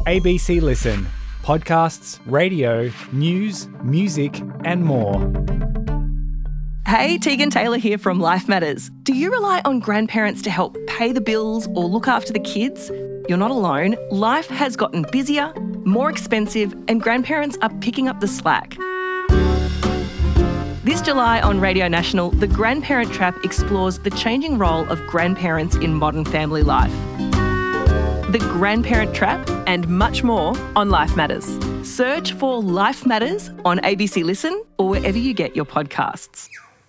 ABC Listen. Podcasts, radio, news, music and more. Hey, Tegan Taylor here from Life Matters. Do you rely on grandparents to help pay the bills or look after the kids? You're not alone. Life has gotten busier, more expensive, and grandparents are picking up the slack. This July on Radio National, The Grandparent Trap explores the changing role of grandparents in modern family life. The Grandparent Trap and much more on Life Matters. Search for Life Matters on ABC Listen or wherever you get your podcasts.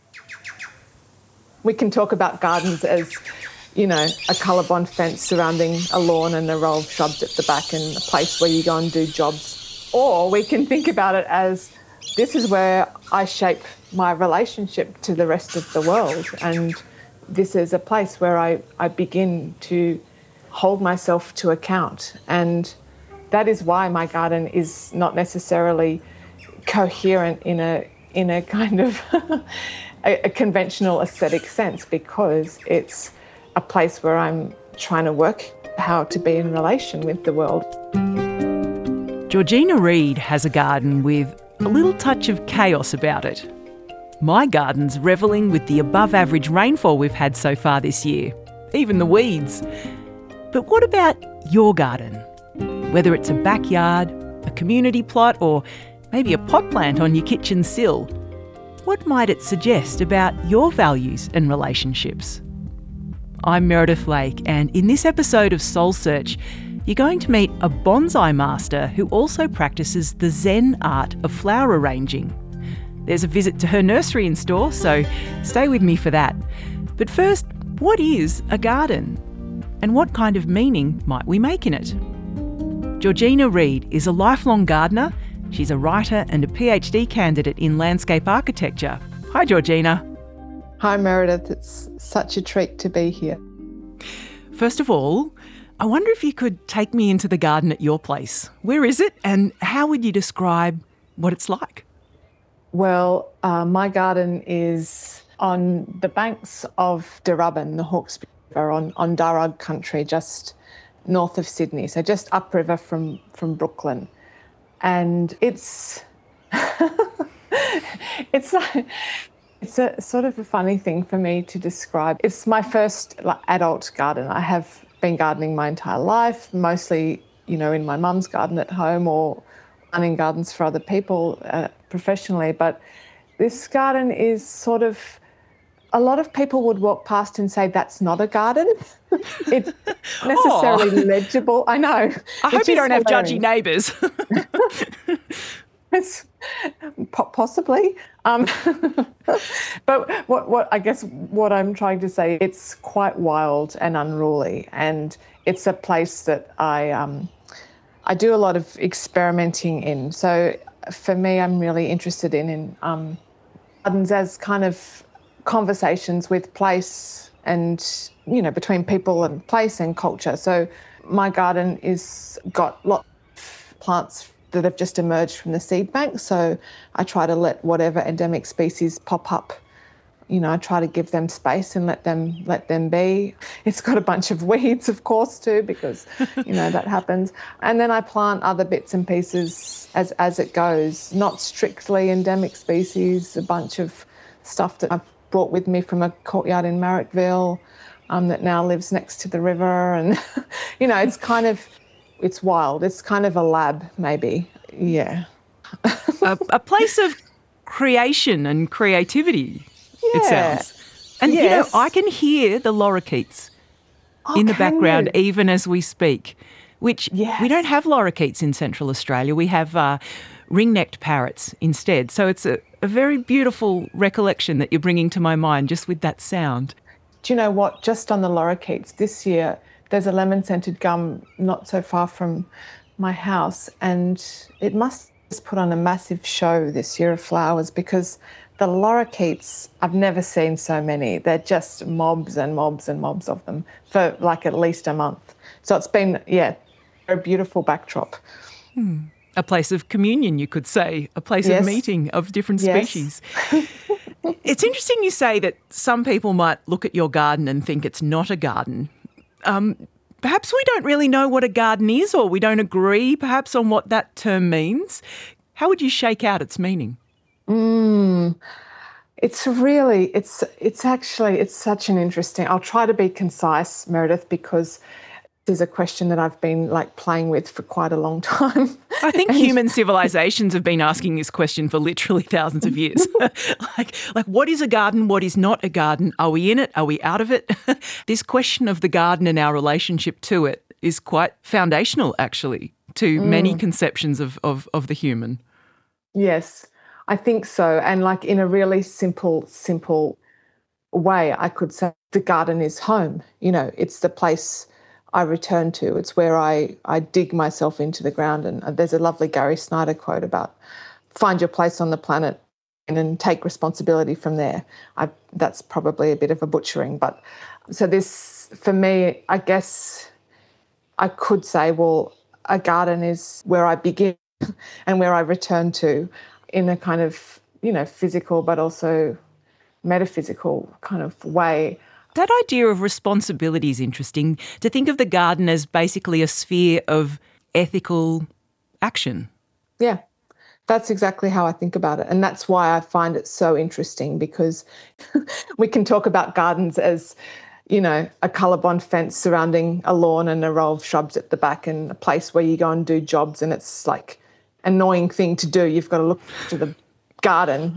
We can talk about gardens as, you know, a colorbond fence surrounding a lawn and a row of shrubs at the back and a place where you go and do jobs. Or we can think about it as this is where I shape my relationship to the rest of the world, and this is a place where I begin to hold myself to account. And that is why my garden is not necessarily coherent in a kind of a conventional aesthetic sense, because it's a place where I'm trying to work how to be in relation with the world. Georgina Reid has a garden with a little touch of chaos about it. My garden's revelling with the above-average rainfall we've had so far this year, even the weeds. But what about your garden? Whether it's a backyard, a community plot, or maybe a pot plant on your kitchen sill, what might it suggest about your values and relationships? I'm Meredith Lake, and in this episode of Soul Search, you're going to meet a bonsai master who also practices the Zen art of flower arranging. There's a visit to her nursery in store, so stay with me for that. But first, what is a garden? And what kind of meaning might we make in it? Georgina Reid is a lifelong gardener. She's a writer and a PhD candidate in landscape architecture. Hi, Georgina. Hi, Meredith. It's such a treat to be here. First of all, I wonder if you could take me into the garden at your place. Where is it, and how would you describe what it's like? Well, my garden is on the banks of Darubbin, the Hawkesbury River, on Darug country, just north of Sydney, so just upriver from Brooklyn. And it's it's a sort of a funny thing for me to describe. It's my first adult garden. I have been gardening my entire life, mostly, you know, in my mum's garden at home or running gardens for other people professionally. But this garden is sort of, a lot of people would walk past and say, that's not a garden. It's necessarily legible. I know. I hope you don't have judgy neighbours. It's possibly. But what I guess what I'm trying to say, it's quite wild and unruly, and it's a place that I do a lot of experimenting in. So for me, I'm really interested in gardens as kind of conversations with place and, you know, between people and place and culture. So my garden is got lots of plants that have just emerged from the seed bank. So I try to let whatever endemic species pop up, you know, I try to give them space and let them be. It's got a bunch of weeds, of course, too, because, you know, that happens. And then I plant other bits and pieces as it goes, not strictly endemic species, a bunch of stuff that I've brought with me from a courtyard in Marrickville that now lives next to the river. And, you know, it's wild. It's kind of a lab, maybe. Yeah. a place of creation and creativity, yeah. It sounds. And, yes. You know, I can hear the lorikeets in the background even as we speak, which we don't have lorikeets in Central Australia. We have ring-necked parrots instead. So it's a very beautiful recollection that you're bringing to my mind just with that sound. Do you know what? Just on the lorikeets this year, there's a lemon-scented gum not so far from my house, and it must have put on a massive show this year of flowers, because the lorikeets, I've never seen so many. They're just mobs and mobs and mobs of them for like at least a month. So it's been, a beautiful backdrop. A place of communion, you could say, a place of meeting of different species. It's interesting you say that some people might look at your garden and think it's not a garden. Perhaps we don't really know what a garden is, or we don't agree perhaps on what that term means. How would you shake out its meaning? It's really, it's such an interesting, I'll try to be concise, Meredith, because this is a question that I've been playing with for quite a long time. I think human civilizations have been asking this question for literally thousands of years. like what is a garden? What is not a garden? Are we in it? Are we out of it? This question of the garden and our relationship to it is quite foundational, actually, to many conceptions of the human. Yes, I think so. And in a really simple way, I could say the garden is home. It's the place I return to. It's where I dig myself into the ground. And there's a lovely Gary Snyder quote about find your place on the planet and then take responsibility from there. That's probably a bit of a butchering. But so this, for me, I guess I could say, well, a garden is where I begin and where I return to in a kind of, physical but also metaphysical kind of way. That idea of responsibility is interesting, to think of the garden as basically a sphere of ethical action. Yeah, that's exactly how I think about it. And that's why I find it so interesting, because we can talk about gardens as, a colorbond fence surrounding a lawn and a row of shrubs at the back and a place where you go and do jobs and it's annoying thing to do. You've got to look to the garden,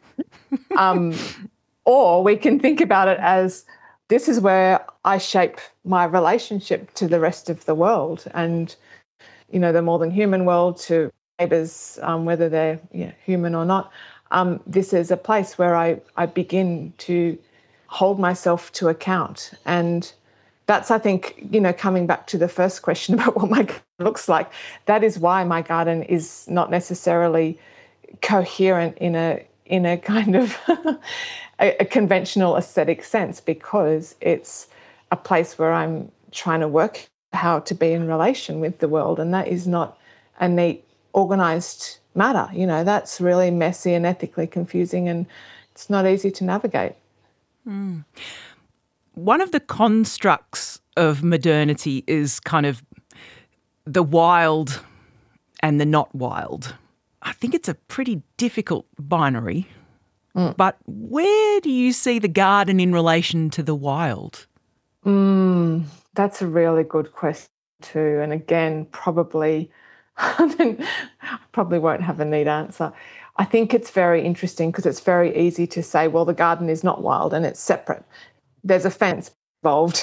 Or we can think about it as this is where I shape my relationship to the rest of the world and, the more than human world, to neighbours, whether they're human or not. This is a place where I begin to hold myself to account. And that's, I think, coming back to the first question about what my garden looks like, that is why my garden is not necessarily coherent in a kind of a conventional aesthetic sense, because it's a place where I'm trying to work how to be in relation with the world, and that is not a neat, organised matter. That's really messy and ethically confusing, and it's not easy to navigate. One of the constructs of modernity is kind of the wild and the not wild. I think it's a pretty difficult binary. But where do you see the garden in relation to the wild? That's a really good question too. And again, probably won't have a neat answer. I think it's very interesting because it's very easy to say, well, the garden is not wild and it's separate. There's a fence involved.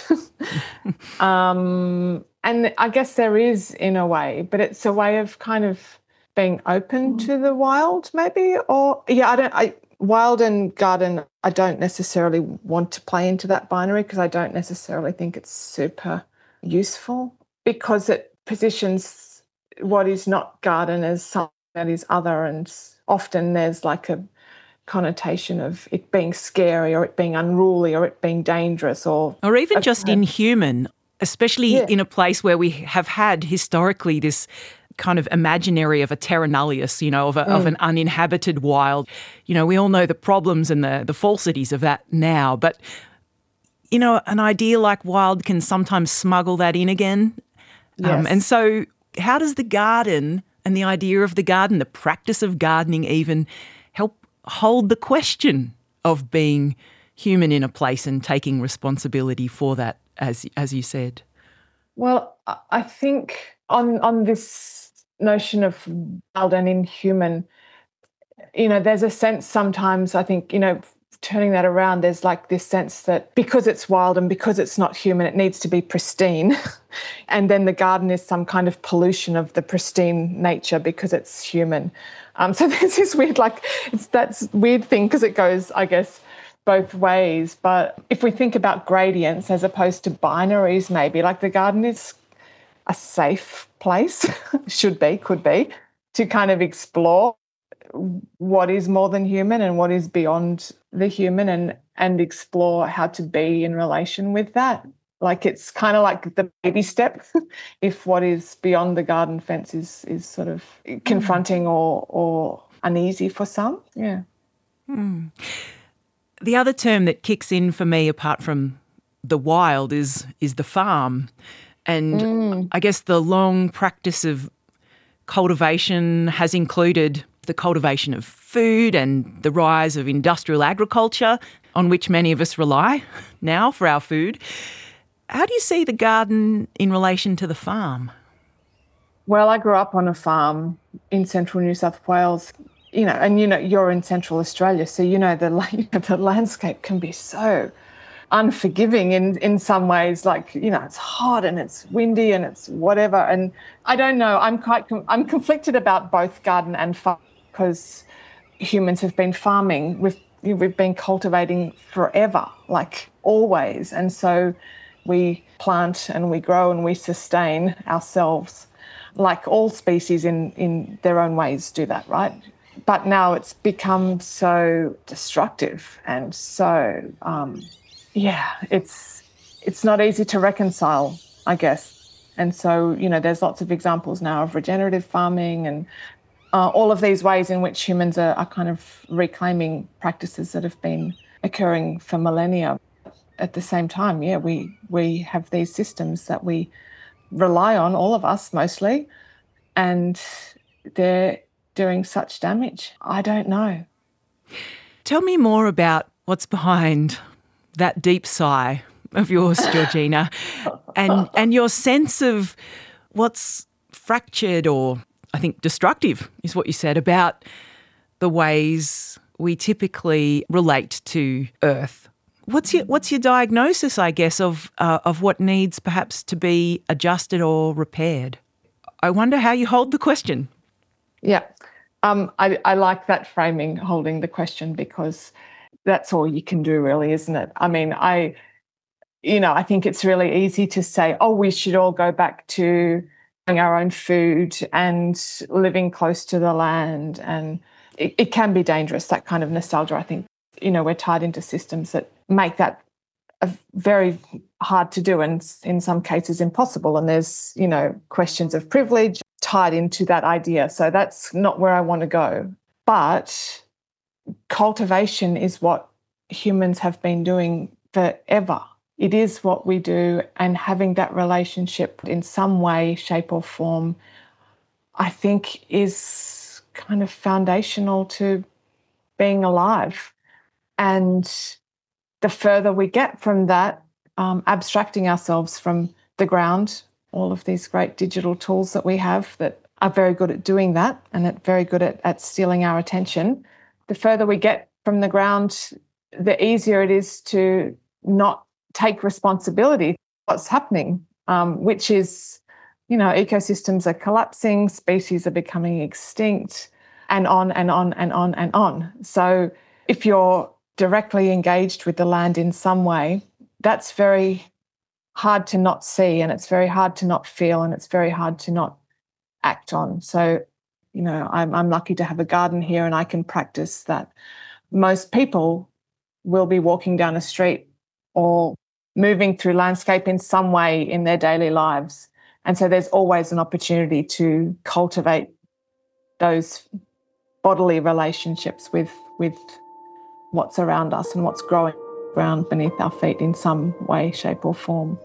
And I guess there is, in a way, but it's a way of kind of being open to the wild, maybe. Or wild and garden, I don't necessarily want to play into that binary, because I don't necessarily think it's super useful, because it positions what is not garden as something that is other, and often there's a connotation of it being scary or it being unruly or it being dangerous or even just inhuman, especially in a place where we have had historically this kind of imaginary of a terra nullius, of an uninhabited wild. We all know the problems and the falsities of that now, but, an idea like wild can sometimes smuggle that in again. Yes. And so how does the garden and the idea of the garden, the practice of gardening even, help hold the question of being human in a place and taking responsibility for that, as you said? Well, I think on this notion of wild and inhuman, there's a sense sometimes, I think, turning that around, there's this sense that because it's wild and because it's not human, it needs to be pristine. And then the garden is some kind of pollution of the pristine nature because it's human. So there's this weird, that's weird thing, because it goes, I guess, both ways. But if we think about gradients as opposed to binaries, maybe, the garden is a safe place, could be, to kind of explore what is more than human and what is beyond the human, and explore how to be in relation with that. It's kind of like the baby step if what is beyond the garden fence is sort of confronting or uneasy for some. Yeah. The other term that kicks in for me, apart from the wild, is the farm. And I guess the long practice of cultivation has included the cultivation of food and the rise of industrial agriculture, on which many of us rely now for our food. How do you see the garden in relation to the farm? Well, I grew up on a farm in central New South Wales, and you're in central Australia, so the landscape can be so unforgiving in some ways. Like, it's hot and it's windy and it's whatever. And I don't know, I'm conflicted about both garden and farm, because humans have been farming. We've been cultivating forever, like always. And so we plant and we grow and we sustain ourselves, like all species in their own ways do that, right? But now it's become so destructive and so, it's not easy to reconcile, I guess. And so, there's lots of examples now of regenerative farming and all of these ways in which humans are kind of reclaiming practices that have been occurring for millennia. At the same time, we have these systems that we rely on, all of us mostly, and they're doing such damage. I don't know. Tell me more about what's behind that deep sigh of yours, Georgina, and your sense of what's fractured, or I think destructive is what you said, about the ways we typically relate to Earth. What's your diagnosis, I guess, of what needs perhaps to be adjusted or repaired? I wonder how you hold the question. Yeah, I like that framing, holding the question, because that's all you can do, really, isn't it? I mean, I think it's really easy to say, oh, we should all go back to growing our own food and living close to the land. And it can be dangerous, that kind of nostalgia. I think, we're tied into systems that make that very hard to do, and in some cases impossible. And there's, questions of privilege tied into that idea. So that's not where I want to go. But cultivation is what humans have been doing forever. It is what we do, and having that relationship in some way, shape or form, I think is kind of foundational to being alive. And the further we get from that, abstracting ourselves from the ground, all of these great digital tools that we have that are very good at doing that and very good at stealing our attention, the further we get from the ground, the easier it is to not take responsibility for what's happening, which is, ecosystems are collapsing, species are becoming extinct, and on and on and on and on. So if you're directly engaged with the land in some way, that's very hard to not see, and it's very hard to not feel, and it's very hard to not act on. So, I'm lucky to have a garden here, and I can practice that. Most people will be walking down a street or moving through landscape in some way in their daily lives. And so there's always an opportunity to cultivate those bodily relationships with what's around us and what's growing ground beneath our feet in some way, shape or form.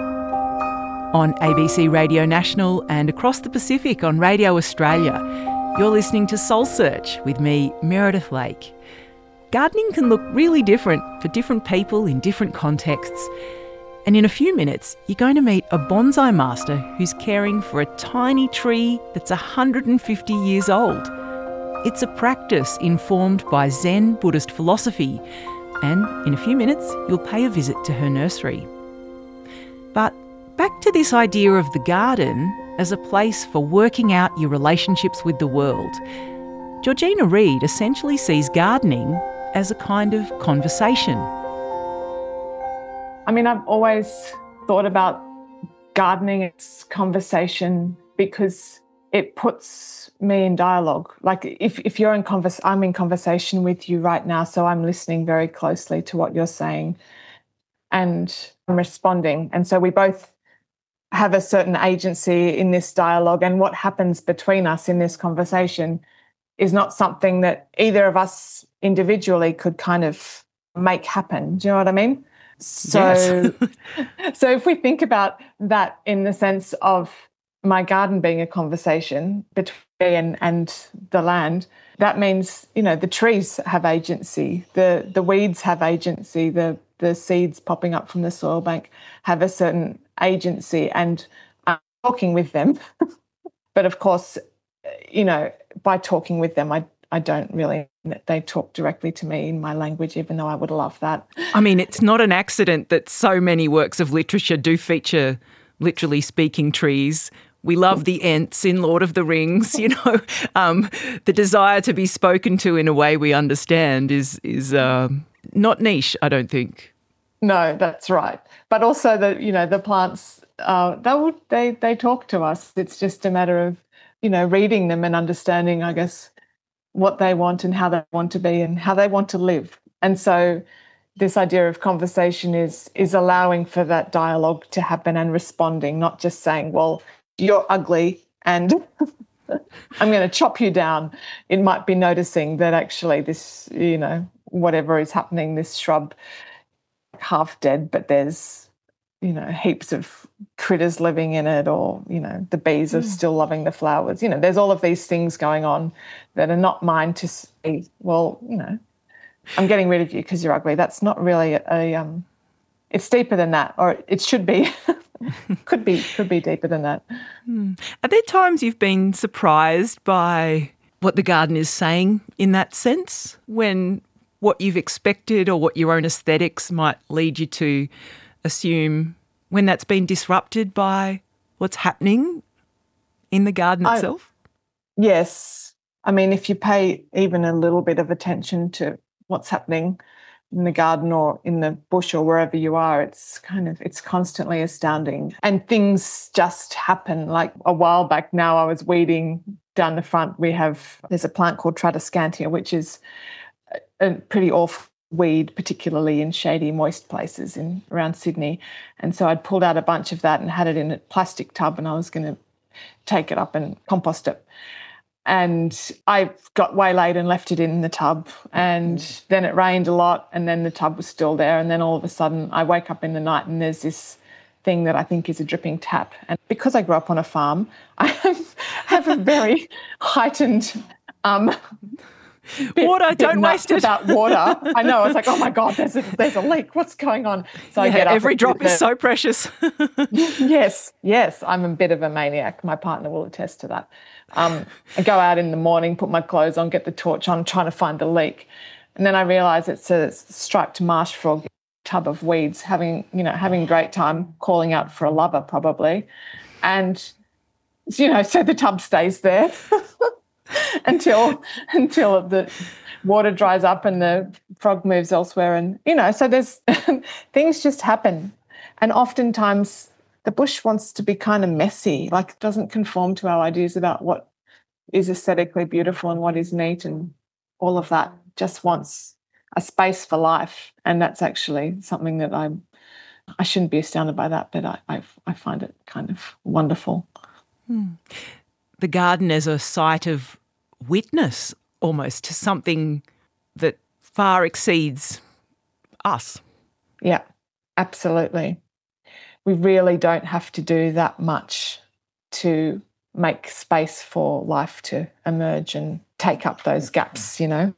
On ABC Radio National and across the Pacific on Radio Australia, you're listening to Soul Search with me, Meredith Lake. Gardening can look really different for different people in different contexts. And in a few minutes, you're going to meet a bonsai master who's caring for a tiny tree that's 150 years old. It's a practice informed by Zen Buddhist philosophy. And in a few minutes, you'll pay a visit to her nursery. But back to this idea of the garden as a place for working out your relationships with the world. Georgina Reid essentially sees gardening as a kind of conversation. I mean, I've always thought about gardening as conversation because it puts me in dialogue. Like if you're in I'm in conversation with you right now, so I'm listening very closely to what you're saying and I'm responding. And so we both have a certain agency in this dialogue, and what happens between us in this conversation is not something that either of us individually could kind of make happen. Do you know what I mean? So, so if we think about that in the sense of my garden being a conversation between me and the land, that means, the trees have agency, the weeds have agency, the seeds popping up from the soil bank have a certain agency, and I'm talking with them. But of course, by talking with them, I don't really, they talk directly to me in my language, even though I would love that. I mean, it's not an accident that so many works of literature do feature literally speaking trees. We love the Ents in Lord of the Rings, the desire to be spoken to in a way we understand is not niche, I don't think. No, that's right. But also the plants, they talk to us. It's just a matter of, reading them and understanding, I guess, what they want and how they want to be and how they want to live. And so this idea of conversation is allowing for that dialogue to happen and responding, not just saying, well, you're ugly and I'm going to chop you down. It might be noticing that actually this, whatever is happening, this shrub half dead, but there's, heaps of critters living in it, or, the bees are still loving the flowers. There's all of these things going on that are not mine to see. Well, I'm getting rid of you because you're ugly. That's not really it's deeper than that, or it should be. could be deeper than that. Are there times you've been surprised by what the garden is saying in that sense, when what you've expected or what your own aesthetics might lead you to assume, when that's been disrupted by what's happening in the garden itself? Yes. I mean, if you pay even a little bit of attention to what's happening in the garden or in the bush or wherever you are, it's constantly astounding. And things just happen. Like a while back now, I was weeding down the front. There's a plant called Tradescantia, which is a pretty awful weed, particularly in shady, moist places around Sydney. And so I'd pulled out a bunch of that and had it in a plastic tub, and I was going to take it up and compost it. And I got waylaid and left it in the tub, and then it rained a lot, and then the tub was still there, and then all of a sudden I wake up in the night and there's this thing that I think is a dripping tap. And because I grew up on a farm, I have a very heightened water, don't waste it. About water. I know. I was like, oh my God, there's a leak. What's going on? So I get up. Every drop is so precious. Yes. I'm a bit of a maniac. My partner will attest to that. I go out in the morning, put my clothes on, get the torch on, trying to find the leak. And then I realise it's a striped marsh frog tub of weeds having a great time calling out for a lover probably. And, so the tub stays there. until the water dries up and the frog moves elsewhere. And, so there's things just happen. And oftentimes the bush wants to be kind of messy, like it doesn't conform to our ideas about what is aesthetically beautiful and what is neat, and all of that just wants a space for life. And that's actually something that I shouldn't be astounded by that, but I find it kind of wonderful. The garden as a site of witness almost to something that far exceeds us. Yeah, absolutely. We really don't have to do that much to make space for life to emerge and take up those gaps, I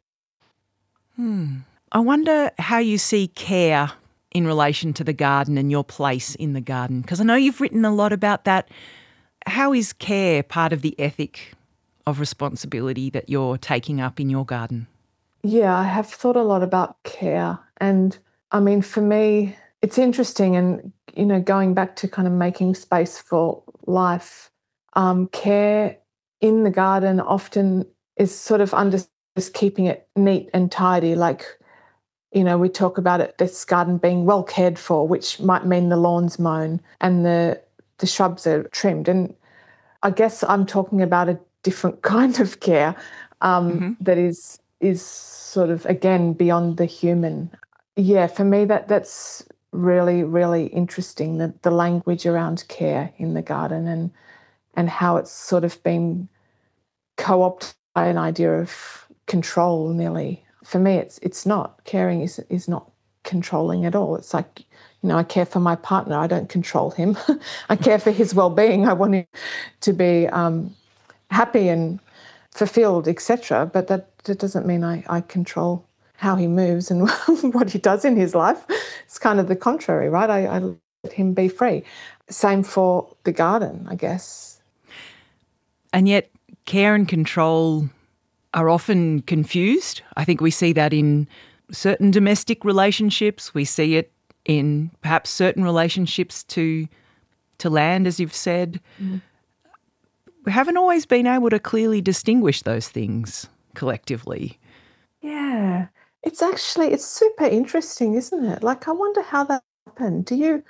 wonder how you see care in relation to the garden and your place in the garden, because I know you've written a lot about that. How is care part of the ethic of responsibility that you're taking up in your garden? Yeah, I have thought a lot about care. And I mean, for me, it's interesting. And, going back to kind of making space for life, care in the garden often is sort of under just keeping it neat and tidy. Like, we talk about this garden being well cared for, which might mean the lawn's mown and the shrubs are trimmed. And I guess I'm talking about a different kind of care that is sort of, again, beyond the human. Yeah, for me, that's really, really interesting, the language around care in the garden and how it's sort of been co-opted by an idea of control nearly. For me, it's not. Caring is not controlling at all. It's like, I care for my partner. I don't control him. I care for his well-being. I want him to be happy and fulfilled, etc. But that doesn't mean I control how he moves and what he does in his life. It's kind of the contrary, right? I let him be free. Same for the garden, I guess. And yet care and control are often confused. I think we see that in certain domestic relationships. We see it in perhaps certain relationships to land, as you've said. Mm. We haven't always been able to clearly distinguish those things collectively. Yeah. It's super interesting, isn't it? Like, I wonder how that happened. Do you...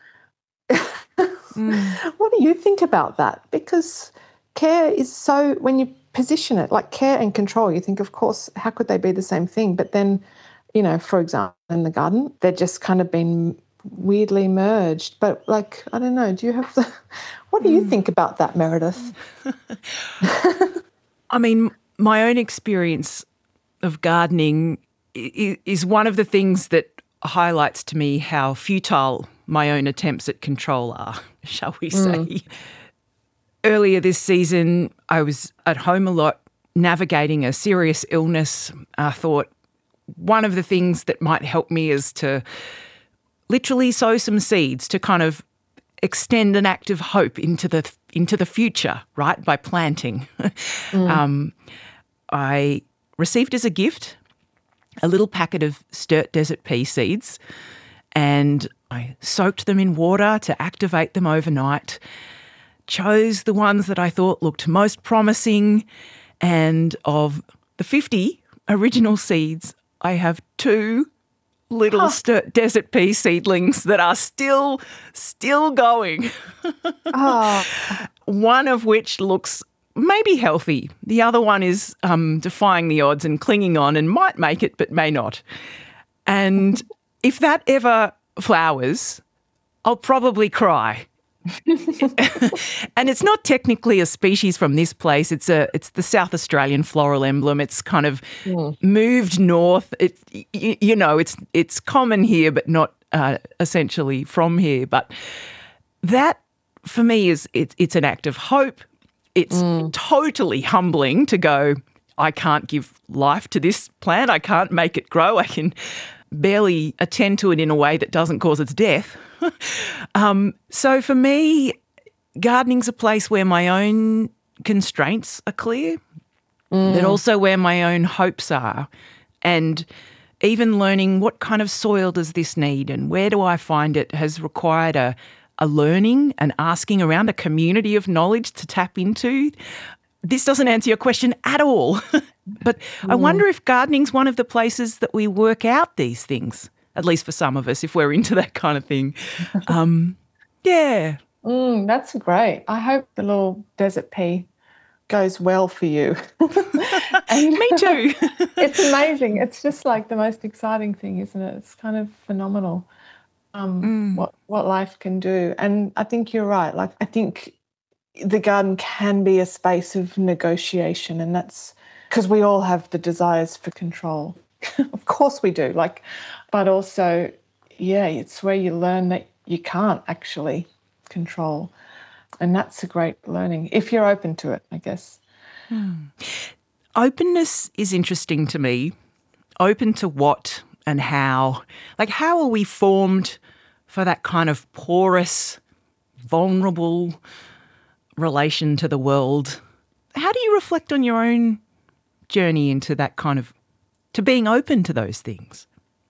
What do you think about that? Because care is so... When you position it, like care and control, you think, of course, how could they be the same thing? But then, for example, in the garden, they're just kind of been weirdly merged. But, like, I don't know, do you have the... What do you think about that, Meredith? I mean, my own experience of gardening is one of the things that highlights to me how futile my own attempts at control are, shall we say. Earlier this season, I was at home a lot navigating a serious illness. I thought one of the things that might help me is to literally sow some seeds to kind of extend an act of hope into the future, right, by planting. I received as a gift a little packet of Sturt Desert pea seeds, and I soaked them in water to activate them overnight, chose the ones that I thought looked most promising, and of the 50 original seeds, I have 2 little Sturt Desert pea seedlings that are still going. One of which looks maybe healthy. The other one is defying the odds and clinging on and might make it but may not. And if that ever flowers, I'll probably cry. And it's not technically a species from this place. It's the South Australian floral emblem. It's kind of moved north. It's common here, but not essentially from here. But that for me it's an act of hope. It's totally humbling to go, I can't give life to this plant. I can't make it grow. I can barely attend to it in a way that doesn't cause its death. So for me, gardening's a place where my own constraints are clear, but also where my own hopes are. And even learning what kind of soil does this need and where do I find it has required a learning and asking around, a community of knowledge to tap into. This doesn't answer your question at all. But I wonder if gardening's one of the places that we work out these things, at least for some of us, if we're into that kind of thing. Yeah. That's great. I hope the little desert pea goes well for you. And me too. It's amazing. It's just like the most exciting thing, isn't it? It's kind of phenomenal what life can do. And I think you're right. Like, I think the garden can be a space of negotiation, and that's because we all have the desires for control. Of course we do. But also, it's where you learn that you can't actually control. And that's a great learning, if you're open to it, I guess. Openness is interesting to me. Open to what and how? Like, how are we formed for that kind of porous, vulnerable relation to the world? How do you reflect on your own journey into that kind of, to being open to those things?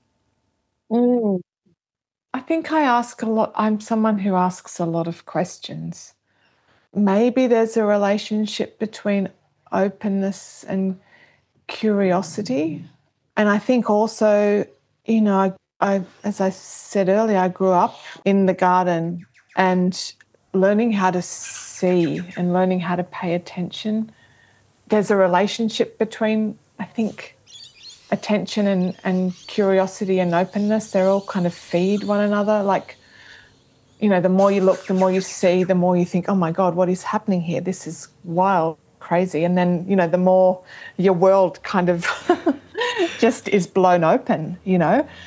I think I ask a lot. I'm someone who asks a lot of questions. Maybe there's a relationship between openness and curiosity. And I think also, I as I said earlier, I grew up in the garden and learning how to see and learning how to pay attention. There's a relationship between, I think, attention and curiosity and openness. They're all kind of feed one another. Like, the more you look, the more you see, the more you think, oh my God, what is happening here? This is wild, crazy. And then, the more your world kind of just is blown open,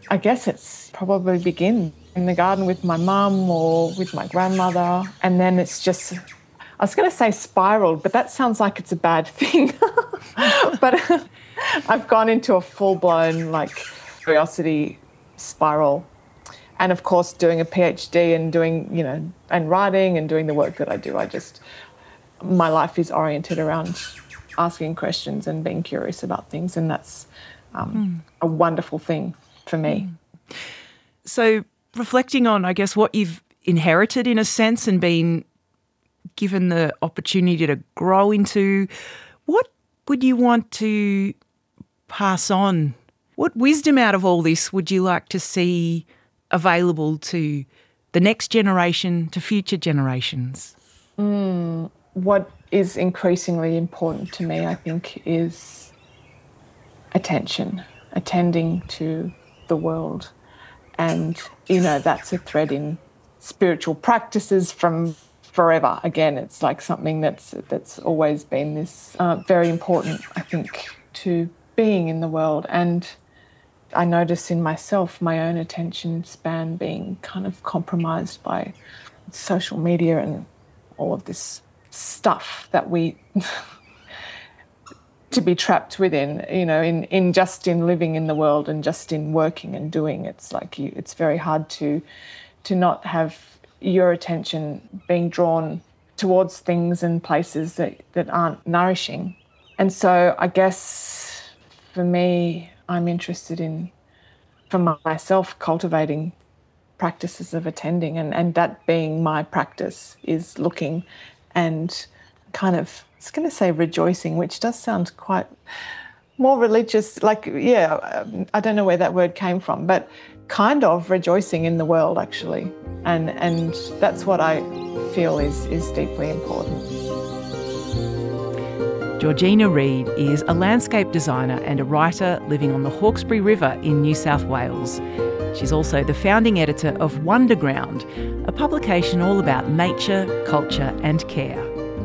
I guess it's probably begin in the garden with my mum or with my grandmother, and then it's just, I was going to say spiraled, but that sounds like it's a bad thing. But I've gone into a full-blown curiosity spiral. And of course, doing a PhD and doing, and writing and doing the work that I do, my life is oriented around asking questions and being curious about things. And that's a wonderful thing for me. So reflecting on, I guess, what you've inherited in a sense and been given the opportunity to grow into, what would you want to pass on? What wisdom out of all this would you like to see available to the next generation, to future generations? What is increasingly important to me, I think, is attention, attending to the world. And, that's a thread in spiritual practices from forever. Again, it's like something that's always been this very important, I think, to being in the world. And I notice in myself my own attention span being kind of compromised by social media and all of this stuff that we to be trapped within, in just in living in the world and just in working and doing. It's like it's very hard to not have your attention being drawn towards things and places that aren't nourishing. And so I guess for me, I'm interested in, for myself, cultivating practices of attending, and that being my practice is looking and kind of, I was going to say rejoicing, which does sound quite more religious, I don't know where that word came from, but kind of rejoicing in the world actually. And that's what I feel is deeply important. Georgina Reid is a landscape designer and a writer living on the Hawkesbury River in New South Wales. She's also the founding editor of Wonderground, a publication all about nature, culture and care.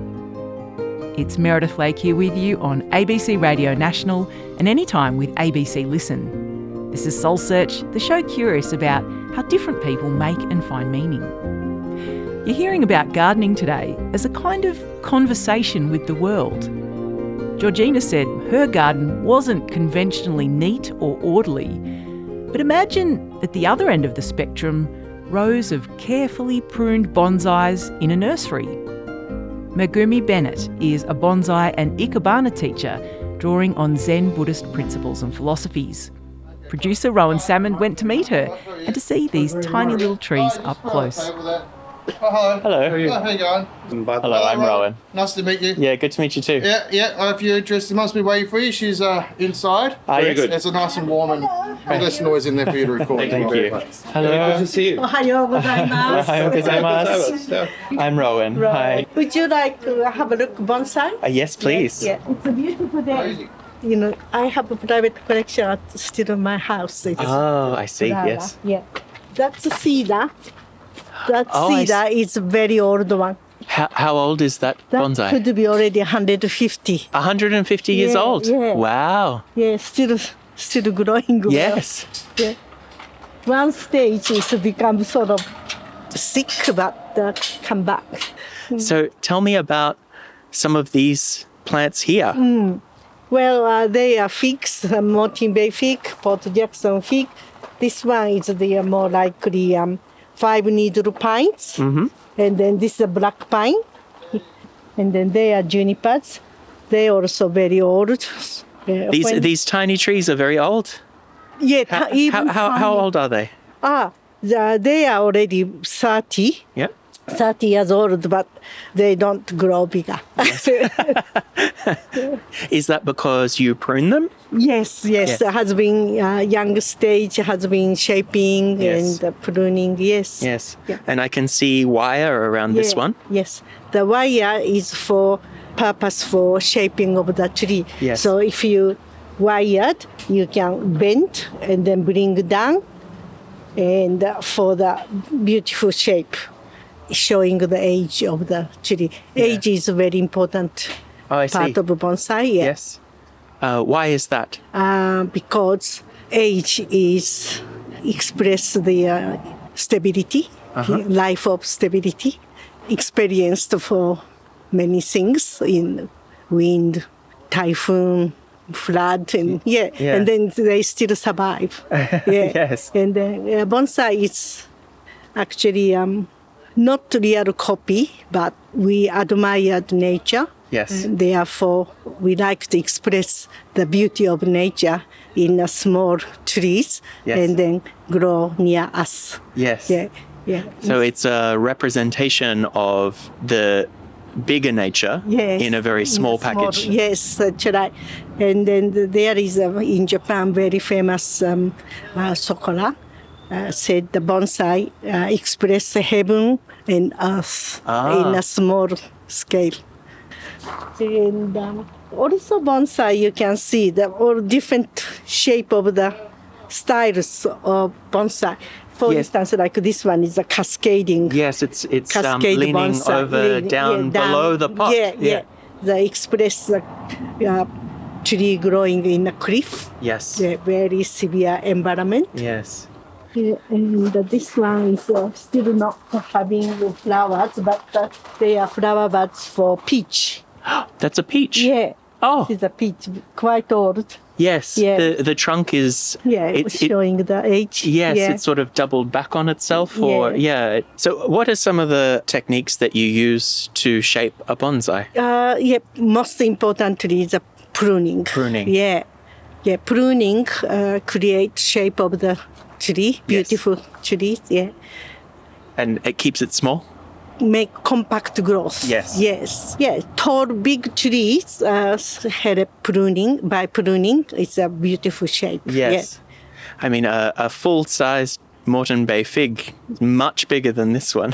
It's Meredith Lake here with you on ABC Radio National and anytime with ABC Listen. This is Soul Search, the show curious about how different people make and find meaning. You're hearing about gardening today as a kind of conversation with the world. Georgina said her garden wasn't conventionally neat or orderly, but imagine at the other end of the spectrum, rows of carefully pruned bonsais in a nursery. Megumi Bennett is a bonsai and ikebana teacher, drawing on Zen Buddhist principles and philosophies. Producer Rowan Salmon went to meet her and to see these tiny little trees up close. Oh, hello. Hello. How are you? How you going? Hello, I'm Rowan. Nice to meet you. Yeah, good to meet you too. Yeah. If you're interested, must be waiting for you. She's inside. Very good. It's a nice and warm and less noise in there for you to record. Thank you. Hello. Good to see you. Ohayou gozaimasu. I'm Rowan. Hi. Would you like to have a look bonsai? Yes, please. Yeah, it's a beautiful day. I have a private collection still in my house. Oh, I see. Yes. Yeah. That's a cedar. That Oh, I cedar is a very old one. How old is that That bonsai? could be already 150. 150 years Yeah, old? yeah. Wow. Yeah, still growing well. Yes. Yeah. One stage is to become sort of sick, but come back. So tell me about some of these plants here. Well, they are figs, Mountain Bay fig, Port Jackson fig. This one is the more likely 5-needle pines. Mm-hmm. And then this is a black pine. And then they are junipers. They also very old. These tiny trees are very old. Yeah, even How old are they? They are already 30. Yep. 30 years old, but they don't grow bigger. Is that because you prune them? Yes. Yeah. It has been young stage, has been shaping Yes. and pruning. Yes. Yes. Yeah. And I can see wire around this one. Yes. The wire is for purpose for shaping of the tree. Yes. So if you wired, you can bend and then bring down, and for the beautiful shape, showing the age of the tree. Age is a very important Oh, I see. part of bonsai. Yeah. Yes. Why is that? Because age is express the stability, life of stability, experienced for many things in wind, typhoon, flood, and and then they still survive. Yes. And then bonsai is actually not real copy, but we admired nature. Yes. And therefore, we like to express the beauty of nature in a small trees and then grow near us. Yes. Yeah. So it's a representation of the bigger nature in a very small package. Yes, that's right. And then there is in Japan very famous Sokola said the bonsai express heaven and earth in a small scale. And also bonsai, you can see the all different shape of the styles of bonsai. For instance, like this one is a cascading. Yes, it's cascade leaning bonsai. over down below the pot. They express the tree growing in a cliff. Yes. The very severe environment. Yes. And this one is still not having flowers, but they are flower buds for peach. That's a peach? Yeah. Oh. It's a peach, quite old. Yes. Yeah. The trunk is... it's showing the age. Yes, it's sort of doubled back on itself. So what are some of the techniques that you use to shape a bonsai? Most importantly is pruning. Pruning. Yeah. Pruning creates shape of the tree, beautiful trees. Yeah. And it keeps it small? Make compact growth. Yes. Tall, big trees had pruning. By pruning, it's a beautiful shape. Yes. Yeah. I mean, a full-sized Moreton Bay fig is much bigger than this one.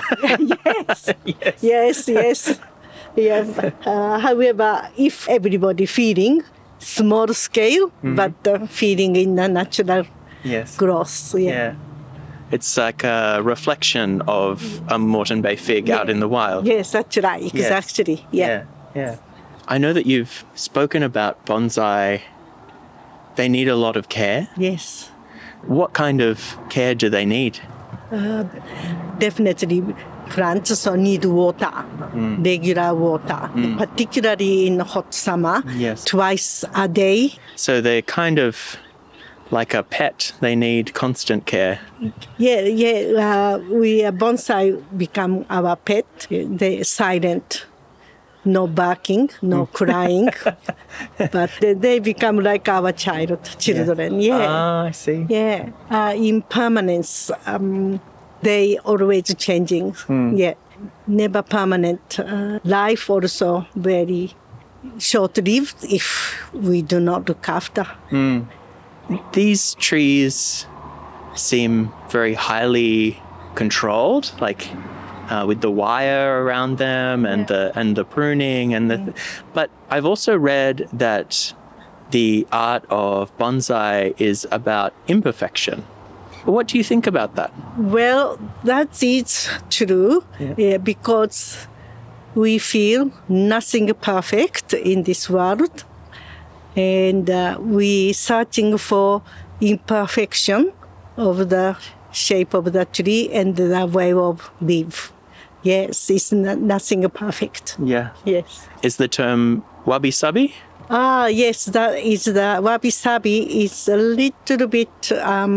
Yes. However, if everybody feeding small scale, but feeding in a natural growth. Yeah. It's like a reflection of a Moreton Bay fig out in the wild. Yes, that's right. Exactly. Yeah. I know that you've spoken about bonsai. They need a lot of care. Yes. What kind of care do they need? Definitely plants need water, regular water, particularly in hot summer, twice a day. So they're kind of like a pet. They need constant care. We bonsai become our pet. They're silent, no barking, no crying, but they become like our children. I see. Impermanence. They always changing. Never permanent. Life also very short-lived if we do not look after. These trees seem very highly controlled, like with the wire around them and the pruning but I've also read that the art of bonsai is about imperfection. What do you think about that? Well, that is true because we feel nothing perfect in this world. And we searching for imperfection of the shape of the tree and the way of live. Yes, it's nothing perfect. Yeah. Yes. Is the term wabi-sabi? Yes, that is the wabi-sabi is a little bit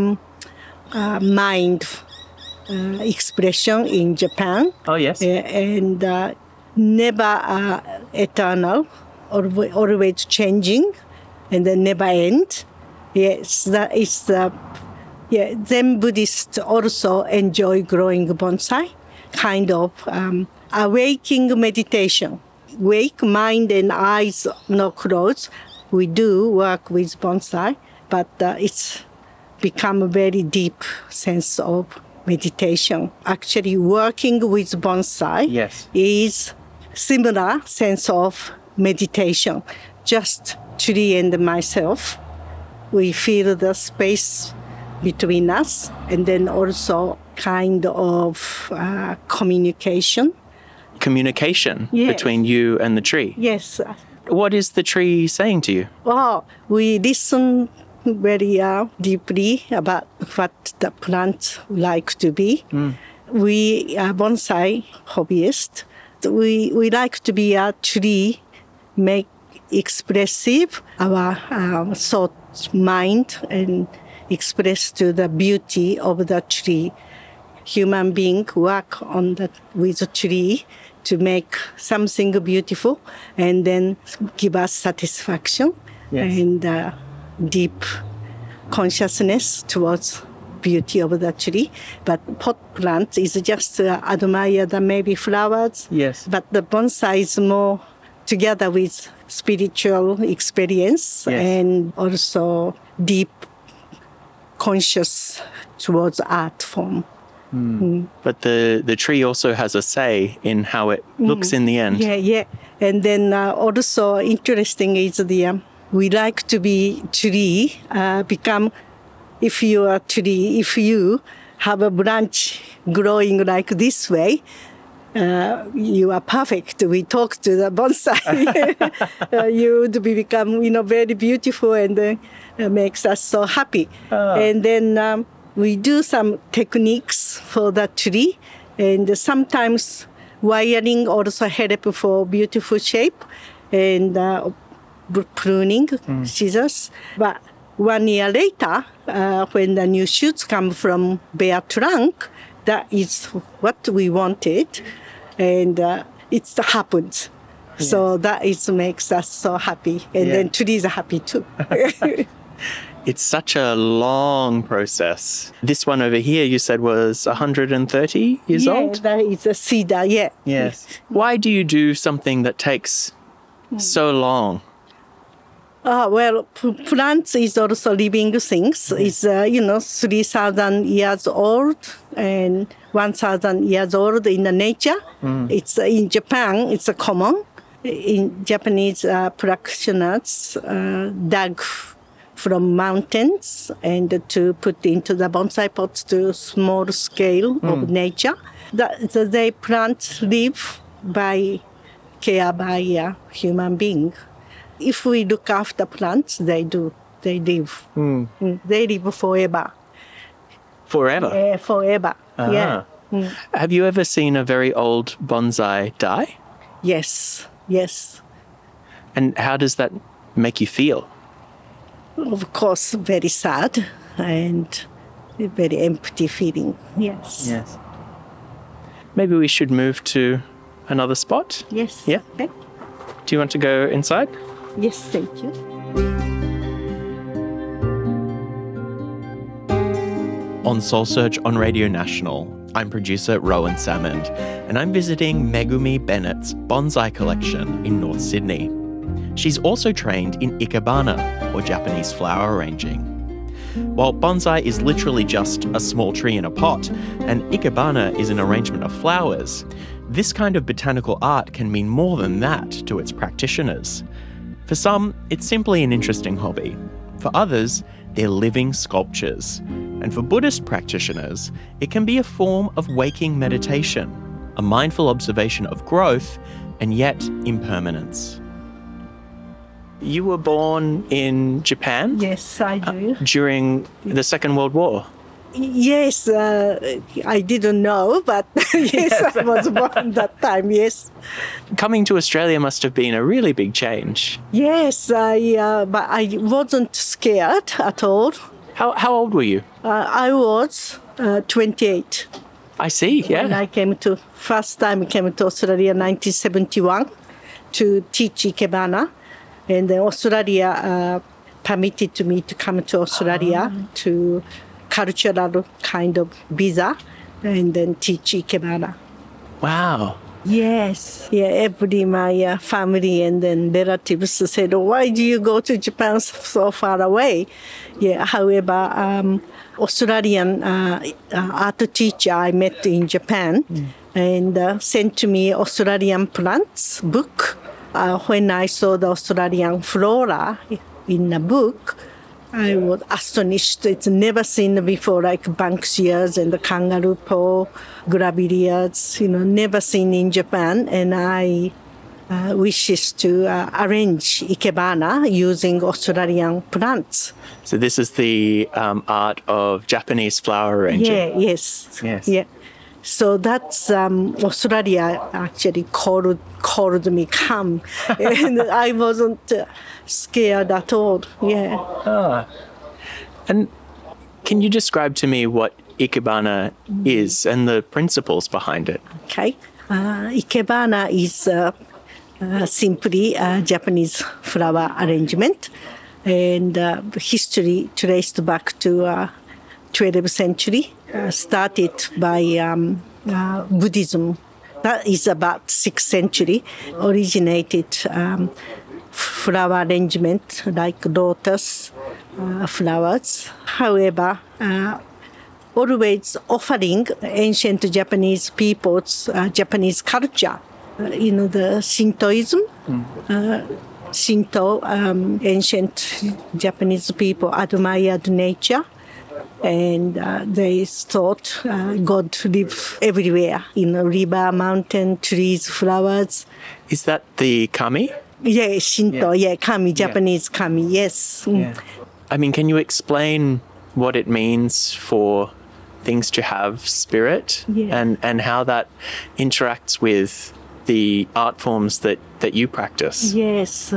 mind expression in Japan. Oh, yes. And never eternal, always changing. And then never end. Yes, that is the Zen Buddhists also enjoy growing bonsai, kind of awaking meditation. Wake mind and eyes no closed. We do work with bonsai, but it's become a very deep sense of meditation. Actually, working with bonsai is similar sense of meditation. Just tree and myself, we feel the space between us, and then also kind of communication. Communication between you and the tree? Yes. What is the tree saying to you? We listen very deeply about what the plants like to be. We are bonsai hobbyists. We like to be a tree, make expressive our thought, mind, and express to the beauty of the tree. Human being work on that with a tree to make something beautiful and then give us satisfaction and deep consciousness towards beauty of the tree. But pot plant is just admire the maybe flowers. Yes. But the bonsai is more together with spiritual experience and also deep conscious towards art form. But the tree also has a say in how it looks in the end. Yeah. And then also interesting is the we like to be tree become if you are tree, if you have a branch growing like this way, you are perfect. We talk to the bonsai. You would become, very beautiful and makes us so happy. And then we do some techniques for the tree, and sometimes wiring also help for beautiful shape and pruning scissors. But 1 year later, when the new shoots come from bare trunk, that is what we wanted, and it happens. Yes. So that makes us so happy, and then trees are happy too. It's such a long process. This one over here, you said, was 130 years old? Yeah, that is a cedar, Yes. Why do you do something that takes so long? Well, plants is also living things. It's, 3,000 years old and 1,000 years old in the nature. It's in Japan, it's common. In Japanese practitioners dug from mountains and to put into the bonsai pots to small scale of nature. They plant live by care by a human being. If we look after plants, they do. They live. They live forever. Forever? Forever, yeah. Have you ever seen a very old bonsai die? Yes. And how does that make you feel? Of course, very sad and a very empty feeling, yes. Maybe we should move to another spot? Yes. Yeah? Okay. Do you want to go inside? Yes, thank you. On Soul Search on Radio National, I'm producer Rowan Salmond, and I'm visiting Megumi Bennett's bonsai collection in North Sydney. She's also trained in ikebana, or Japanese flower arranging. While bonsai is literally just a small tree in a pot, and ikebana is an arrangement of flowers, this kind of botanical art can mean more than that to its practitioners. For some, it's simply an interesting hobby. For others, they're living sculptures. And for Buddhist practitioners, it can be a form of waking meditation, a mindful observation of growth and yet impermanence. You were born in Japan? Yes, I do. During the Second World War? Yes, I didn't know, but yes, I was born that time, yes. Coming to Australia must have been a really big change. Yes, but I wasn't scared at all. How old were you? I was 28. I see, yeah. When I first time came to Australia in 1971 to teach ikebana. And then Australia permitted me to come to Australia to cultural kind of visa and then teach ikebana. Wow. Yes. Yeah, every my family and then relatives said, why do you go to Japan so far away? Yeah, however, Australian art teacher I met in Japan and sent to me Australian plants book. When I saw the Australian flora in a book, I was astonished. It's never seen before, like Banksias and the kangaroo paw, grevilleas, never seen in Japan. And I wishes to arrange ikebana using Australian plants. So this is the art of Japanese flower arranging. Yeah, yes. Yeah. So that's Australia actually called me come, and I wasn't scared at all. Yeah. And can you describe to me what ikebana is and the principles behind it? Okay. Ikebana is simply a Japanese flower arrangement, and history traced back to 12th century. Started by Buddhism. That is about 6th century. Originated flower arrangement like lotus flowers. However, always offering ancient Japanese people's Japanese culture. The Shintoism. Shinto, ancient Japanese people admired nature. And they thought God lived everywhere, in a river, mountain, trees, flowers. Is that the kami? Yeah, Shinto, kami, Japanese kami, yes. I mean, can you explain what it means for things to have spirit and how that interacts with the art forms that you practice? Yes.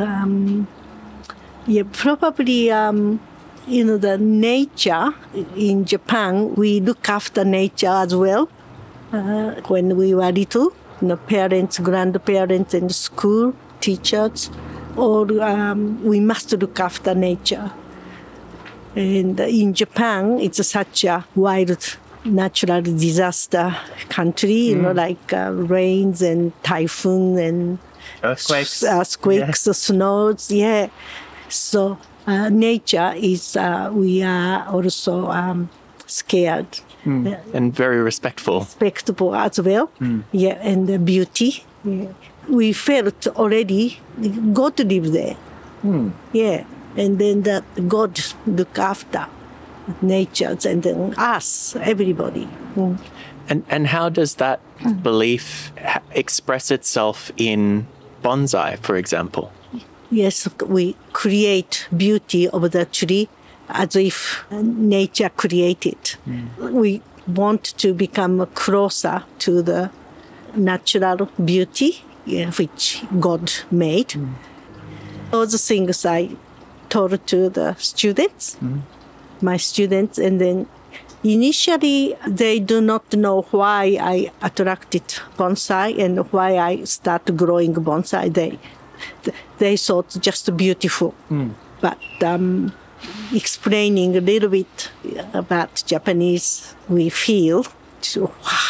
Probably... the nature in Japan, we look after nature as well. When we were little, parents, grandparents, and school teachers, all we must look after nature. And in Japan, it's such a wild natural disaster country, like rains and typhoon and earthquakes, snows. Yeah, so. Nature is, we are also scared. And very respectful. Respectful as well. Yeah, and the beauty. Yeah. We felt already God live there. Yeah, and then that God look after nature and then us, everybody. And how does that belief express itself in bonsai, for example? Yes, we create beauty of the tree as if nature created. We want to become closer to the natural beauty which God made. Those things I told to the students, my students, and then initially they do not know why I attracted bonsai and why I start growing bonsai. They thought just beautiful. But explaining a little bit about Japanese, we feel to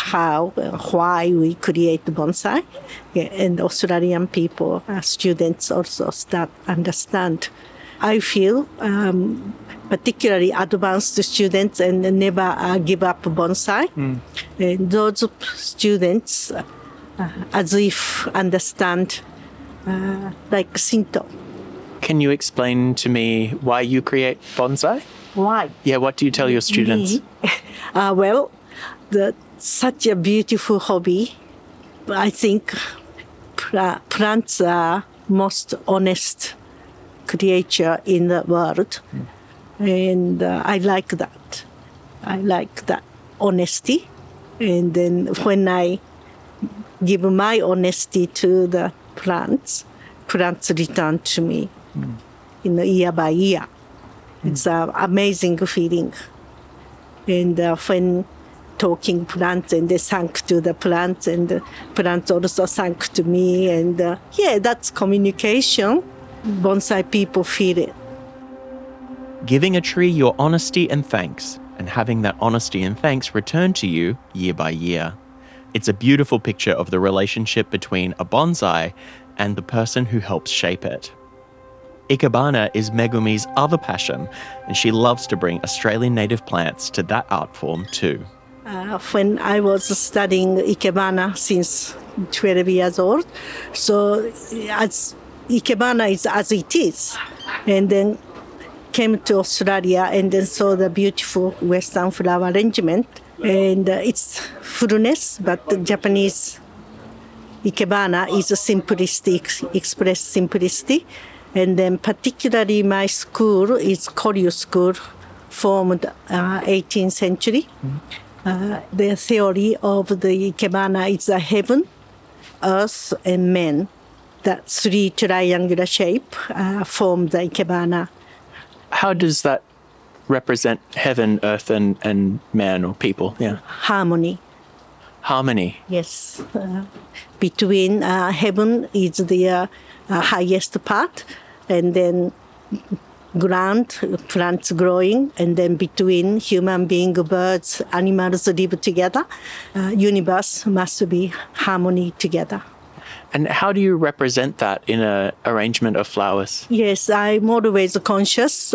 why we create bonsai. And Australian people, students also start understand. I feel particularly advanced students and never give up bonsai. And those students as if understand like Shinto. Can you explain to me why you create bonsai? Why? Yeah, what do you tell your students? Well, such a beautiful hobby. I think plants are most honest creature in the world. And I like that. I like that honesty. And then when I give my honesty to the plants return to me year by year. It's an amazing feeling. And when talking plants, and they thank to the plants, and the plants also thank to me. And that's communication. Bonsai people feel it. Giving a tree your honesty and thanks, and having that honesty and thanks returned to you year by year. It's a beautiful picture of the relationship between a bonsai and the person who helps shape it. Ikebana is Megumi's other passion, and she loves to bring Australian native plants to that art form too. When I was studying Ikebana since 12 years old, so as Ikebana is as it is, and then came to Australia and then saw the beautiful Western flower arrangement and its fullness, but the Japanese Ikebana is a simplicity, express simplicity. And then particularly my school is Koryu school, formed 18th century. The theory of the Ikebana is a heaven, earth, and man. That three triangular shape form the Ikebana. How does that represent heaven, earth, and man or people? Yeah. Harmony. Harmony. Yes. Between heaven is the highest part, and then ground, plants growing, and then between human being, birds, animals live together. Universe must be harmony together. And how do you represent that in an arrangement of flowers? Yes, I'm always conscious.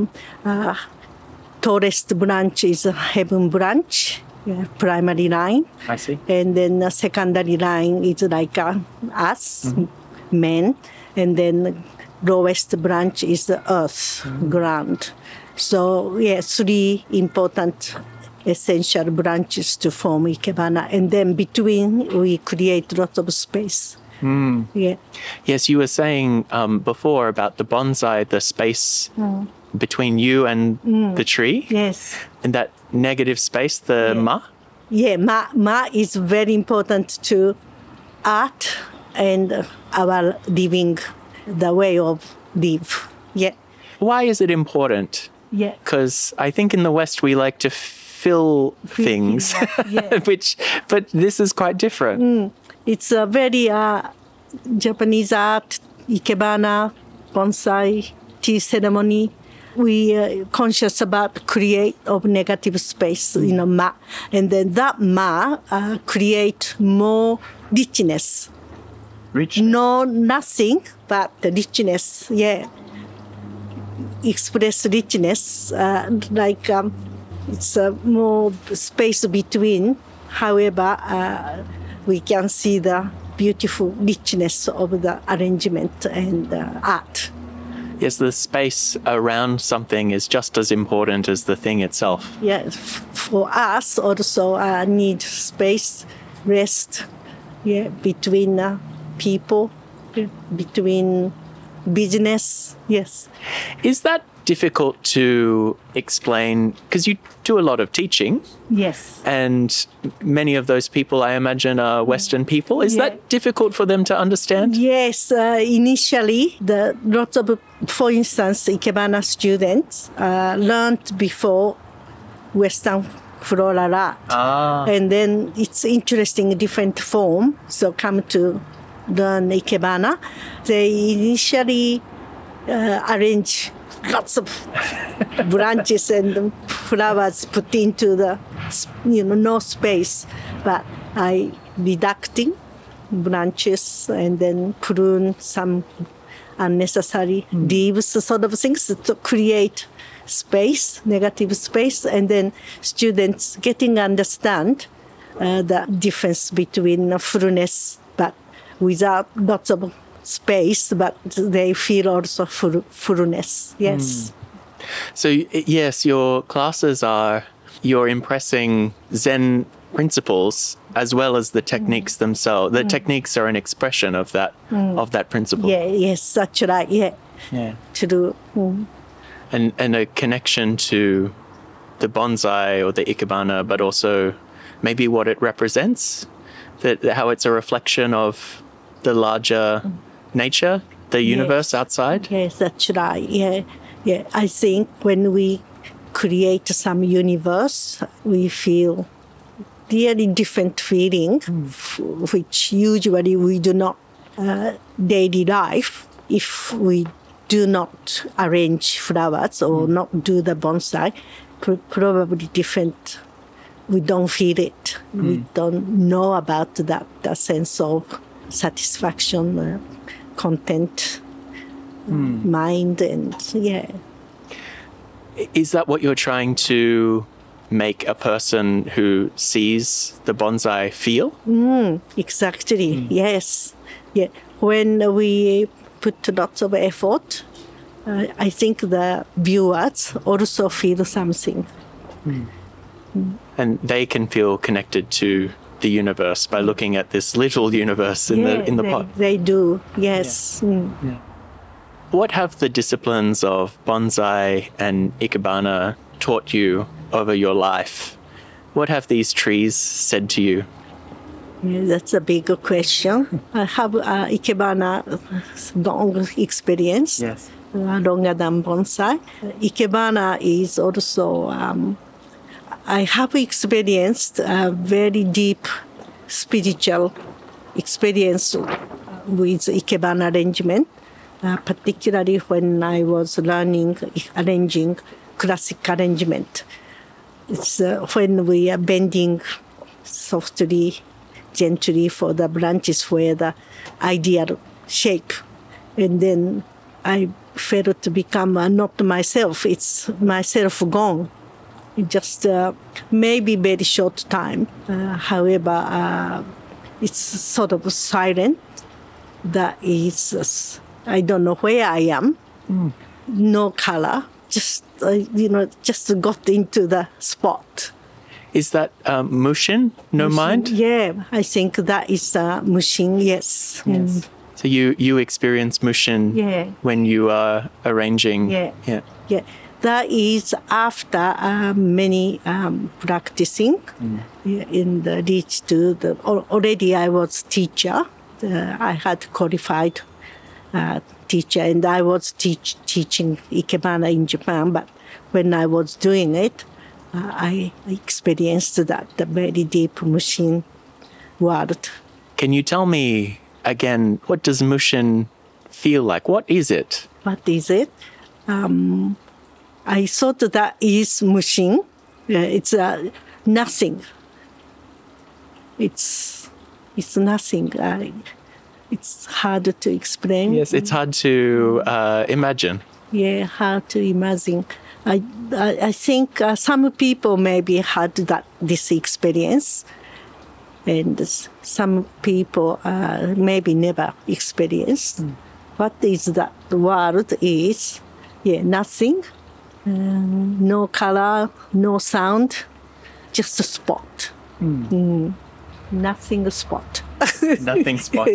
Tallest branch is a heaven branch, primary line. I see. And then the secondary line is like us, men. And then lowest branch is the earth, ground. So, three important essential branches to form Ikebana. And then between, we create lots of space. Yeah. Yes, you were saying before about the bonsai, the space between you and the tree. Yes. And that negative space, the ma? Yeah, ma is very important to art and our living, the way of live. Yeah. Why is it important? Yeah. Because I think in the West we like to fill things, but this is quite different. It's a very Japanese art, Ikebana, bonsai, tea ceremony. We are conscious about create of negative space, ma. And then that ma create more richness. No, nothing, but the richness, express richness, it's more space between. However, we can see the beautiful richness of the arrangement and art. Yes, the space around something is just as important as the thing itself. Yes, for us also need space, rest, between people, between business, yes. Is that difficult to explain? Because you do a lot of teaching. Yes. And many of those people, I imagine, are Western people. Is that difficult for them to understand? Yes. Initially, lots of, for instance, Ikebana students learned before Western floral art. And then it's interesting, different form. So come to learn Ikebana. They initially arrange lots of branches and flowers put into the, no space. But I deducting branches and then prune some unnecessary leaves, sort of things to create space, negative space, and then students getting understand the difference between fullness, but without lots of space, but they feel also fullness. Yes. So yes, your classes you're impressing Zen principles as well as the techniques themselves. The techniques are an expression of that principle. Yes, that's right. Yeah. True. And a connection to the bonsai or the Ikebana, but also maybe what it represents, how it's a reflection of the larger nature, the universe outside. Yes, that's right. Yeah. I think when we create some universe, we feel really different feeling, which usually we do not daily life if we do not arrange flowers or not do the bonsai. Probably different. We don't feel it. We don't know about that sense of satisfaction, content, mind, and Is that what you're trying to make a person who sees the bonsai feel? Exactly. Yes. Yeah. When we put lots of effort, I think the viewers also feel something. And they can feel connected to the universe by looking at this little universe in the pot. They do, yes. Yeah. Mm. Yeah. What have the disciplines of bonsai and ikebana taught you over your life? What have these trees said to you? Yeah, that's a big question. I have ikebana long experience. Yes. Longer than bonsai. Ikebana is also, I have experienced a very deep spiritual experience with ikebana arrangement, particularly when I was learning arranging classic arrangement. It's when we are bending softly, gently for the branches for the ideal shape. And then I felt to become not myself. It's myself gone. Just maybe very short time. However, it's sort of silent. That is, I don't know where I am. No color. Just just got into the spot. Is that mushin, no mind? Yeah, I think that is mushin. Yes. Yes. So you experience mushin when you are arranging. Yeah. Yeah. Yeah. That is after many practicing in the reach to the already I was teacher. I had qualified teacher, and I was teaching ikebana in Japan. But when I was doing it, I experienced that the very deep mushin world. Can you tell me again, what does mushin feel like? What is it? What is it? I thought that is mushin. It's nothing. It's nothing. It's hard to explain. Yes, it's hard to imagine. Yeah, hard to imagine. I think some people maybe had this experience, and some people maybe never experienced. What is that world is? Yeah, nothing. No color, no sound, just a spot. Nothing spot. Nothing spot.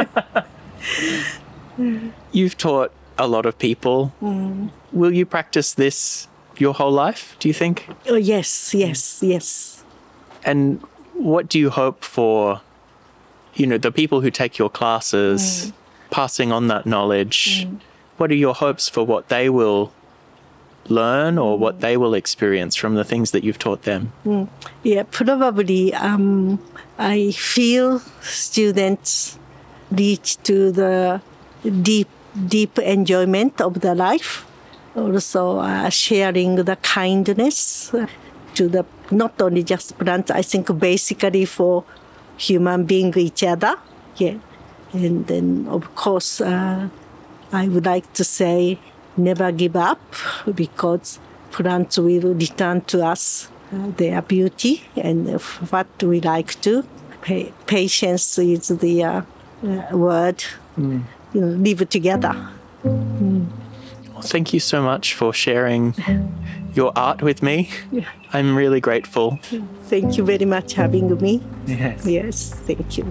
You've taught a lot of people. Will you practice this your whole life, do you think? Oh, yes. And what do you hope for, the people who take your classes, passing on that knowledge? What are your hopes for what they will learn or what they will experience from the things that you've taught them? Yeah, probably I feel students reach to the deep enjoyment of the life. Also sharing the kindness to the not only just plants, I think basically for human being each other. Yeah. And then of course I would like to say never give up, because plants will return to us their beauty and what we like to. Patience is the word. Live together. Well, thank you so much for sharing your art with me. I'm really grateful. Thank you very much for having me. Yes, thank you.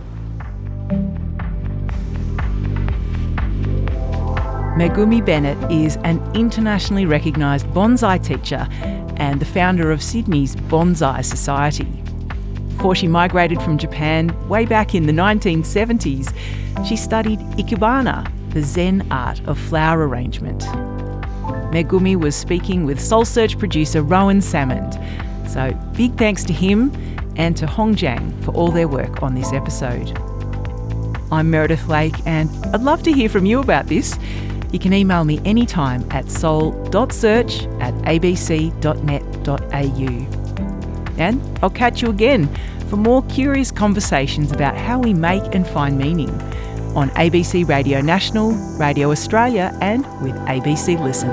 Megumi Bennett is an internationally recognised bonsai teacher and the founder of Sydney's Bonsai Society. Before she migrated from Japan way back in the 1970s, she studied ikebana, the Zen art of flower arrangement. Megumi was speaking with Soul Search producer Rowan Salmond. So big thanks to him and to Hong Jiang for all their work on this episode. I'm Meredith Lake, and I'd love to hear from you about this. You can email me anytime at soul.search@abc.net.au. And I'll catch you again for more curious conversations about how we make and find meaning on ABC Radio National, Radio Australia, and with ABC Listen.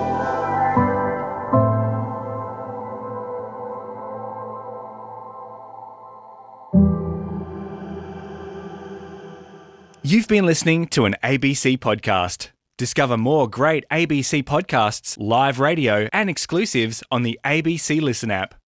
You've been listening to an ABC podcast. Discover more great ABC podcasts, live radio, and exclusives on the ABC Listen app.